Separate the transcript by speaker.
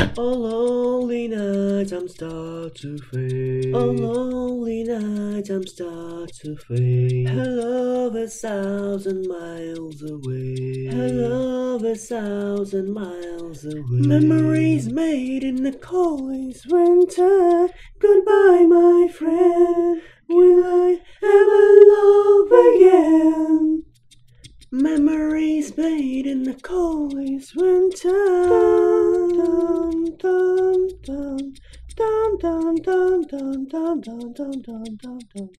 Speaker 1: On lonely nights I'm start to fade. On lonely nights I'm start to fade. Her love 1,000 miles away. Her love 1,000 miles away. Memories made in the coldest winter. Goodbye, my friend. Will I ever love again? Memories made in the coldest winter. Dum dum dum dum dum dum dum dum dum dum dum dum dum.